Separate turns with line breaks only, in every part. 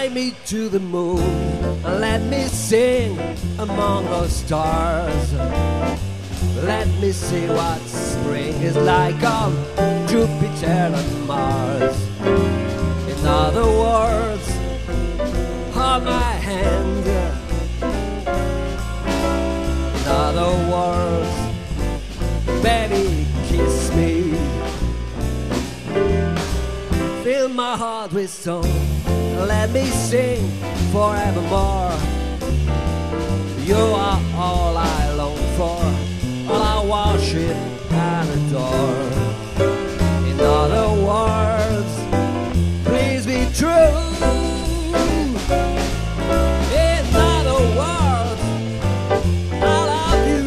Fly me to the moon and let me sing among those stars. Let me see what spring is like on Jupiter and Mars. In other words, hold my hand. In other words, baby, kiss me. Fill my heart with song, let me sing forevermore. You are all I long for, all I worship and adore. In other words, please be true. In other words, I love you.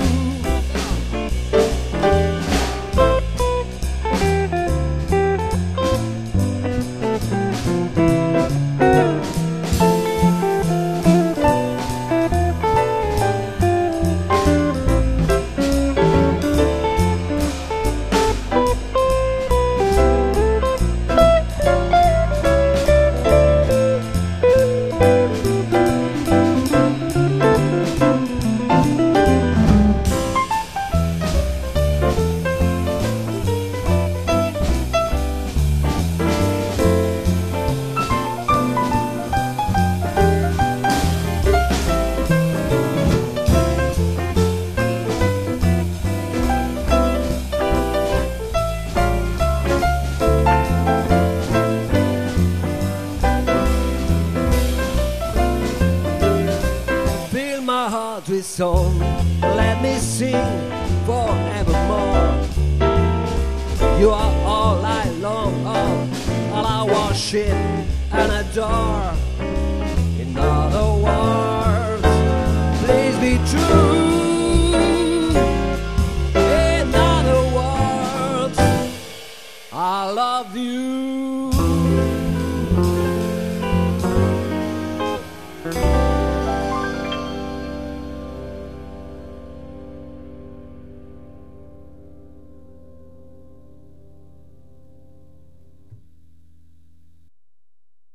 My heart with song, let me sing forevermore. You are all I long of, all I worship and adore.